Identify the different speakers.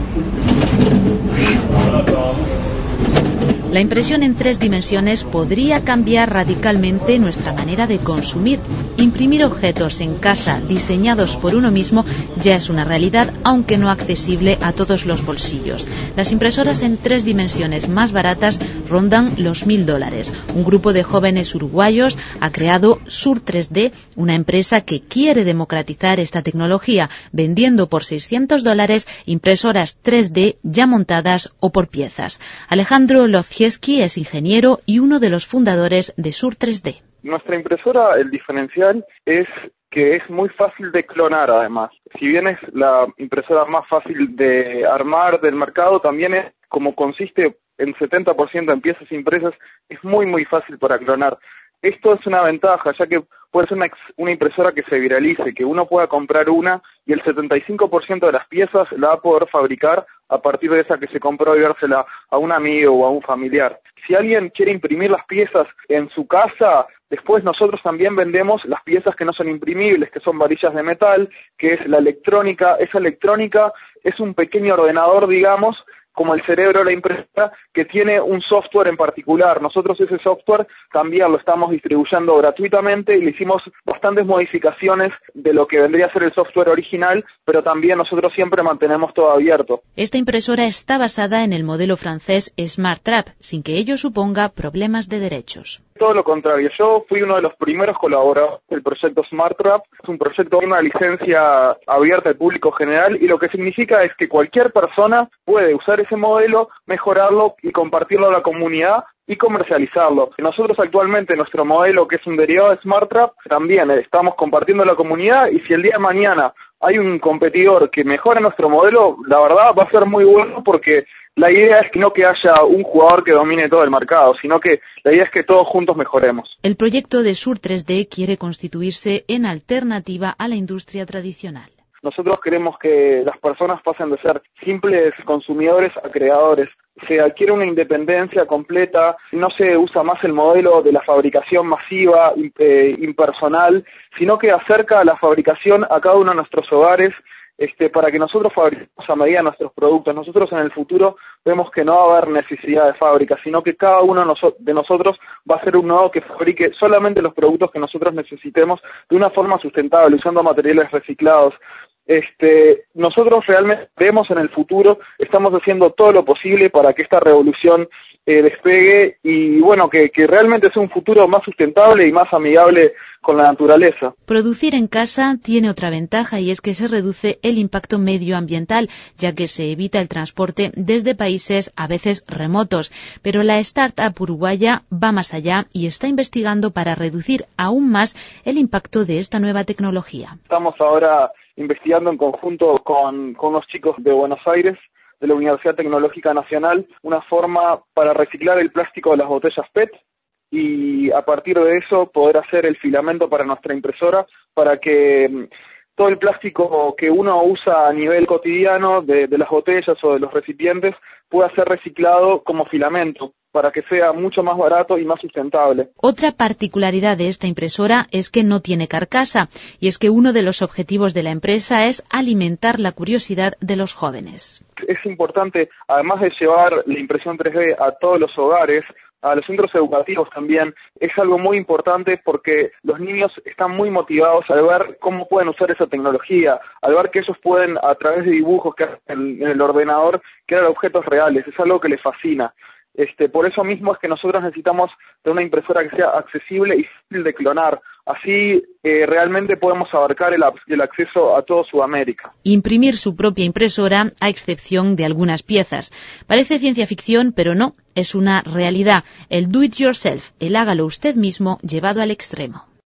Speaker 1: La impresión en 3 dimensiones podría cambiar radicalmente nuestra manera de consumir. Imprimir objetos en casa diseñados por uno mismo ya es una realidad, aunque no accesible a todos los bolsillos. Las impresoras en 3 dimensiones más baratas rondan los $1.000. Un grupo de jóvenes uruguayos ha creado Sur 3D, una empresa que quiere democratizar esta tecnología, vendiendo por $600 impresoras 3D ya montadas o por piezas. Alejandro Lozieski es ingeniero y uno de los fundadores de Sur 3D.
Speaker 2: Nuestra impresora, el diferencial es que es muy fácil de clonar además. Si bien es la impresora más fácil de armar del mercado, también es, como consiste en 70% en piezas impresas, es muy fácil para clonar. Esto es una ventaja, ya que puede ser una impresora que se viralice, que uno pueda comprar una y el 75% de las piezas la va a poder fabricar a partir de esa que se compró y dársela a un amigo o a un familiar. Si alguien quiere imprimir las piezas en su casa, después nosotros también vendemos las piezas que no son imprimibles, que son varillas de metal, que es la electrónica. Esa electrónica es un pequeño ordenador, digamos, como el cerebro de la impresora, que tiene un software en particular. Nosotros ese software también lo estamos distribuyendo gratuitamente y le hicimos bastantes modificaciones de lo que vendría a ser el software original, pero también nosotros siempre mantenemos todo abierto.
Speaker 1: Esta impresora está basada en el modelo francés SmartTrap, sin que ello suponga problemas de derechos.
Speaker 2: Todo lo contrario, yo fui uno de los primeros colaboradores del proyecto SmartTrap. Es un proyecto con una licencia abierta al público general y lo que significa es que cualquier persona puede usar ese modelo, mejorarlo y compartirlo a la comunidad y comercializarlo. Nosotros actualmente nuestro modelo, que es un derivado de SmartTrap, también estamos compartiendo a la comunidad y si el día de mañana hay un competidor que mejora nuestro modelo, la verdad va a ser muy bueno porque la idea es que no que haya un jugador que domine todo el mercado, sino que la idea es que todos juntos mejoremos.
Speaker 1: El proyecto de Sur 3D quiere constituirse en alternativa a la industria tradicional.
Speaker 2: Nosotros queremos que las personas pasen de ser simples consumidores a creadores. Se adquiere una independencia completa, no se usa más el modelo de la fabricación masiva, impersonal, sino que acerca la fabricación a cada uno de nuestros hogares, para que nosotros fabriquemos a medida nuestros productos. Nosotros en el futuro vemos que no va a haber necesidad de fábrica, sino que cada uno de nosotros va a ser un nodo que fabrique solamente los productos que nosotros necesitemos de una forma sustentable, usando materiales reciclados. Nosotros realmente vemos en el futuro, estamos haciendo todo lo posible para que esta revolución despegue y bueno, que realmente sea un futuro más sustentable y más amigable con la naturaleza.
Speaker 1: Producir en casa tiene otra ventaja y es que se reduce el impacto medioambiental, ya que se evita el transporte desde países a veces remotos. Pero la startup uruguaya va más allá y está investigando para reducir aún más el impacto de esta nueva tecnología.
Speaker 2: Estamos ahora investigando en conjunto con unos chicos de Buenos Aires, de la Universidad Tecnológica Nacional, una forma para reciclar el plástico de las botellas PET y a partir de eso poder hacer el filamento para nuestra impresora para que todo el plástico que uno usa a nivel cotidiano de las botellas o de los recipientes pueda ser reciclado como filamento para que sea mucho más barato y más sustentable.
Speaker 1: Otra particularidad de esta impresora es que no tiene carcasa, y es que uno de los objetivos de la empresa es alimentar la curiosidad de los jóvenes.
Speaker 2: Es importante, además de llevar la impresión 3D a todos los hogares, a los centros educativos también, es algo muy importante porque los niños están muy motivados al ver cómo pueden usar esa tecnología, al ver que ellos pueden, a través de dibujos que hacen en el ordenador, crear objetos reales. Es algo que les fascina. Por eso mismo es que nosotros necesitamos de una impresora que sea accesible y fácil de clonar. Así realmente podemos abarcar el acceso a toda Sudamérica.
Speaker 1: Imprimir su propia impresora, a excepción de algunas piezas. Parece ciencia ficción, pero no, es una realidad. El do it yourself, el hágalo usted mismo, llevado al extremo.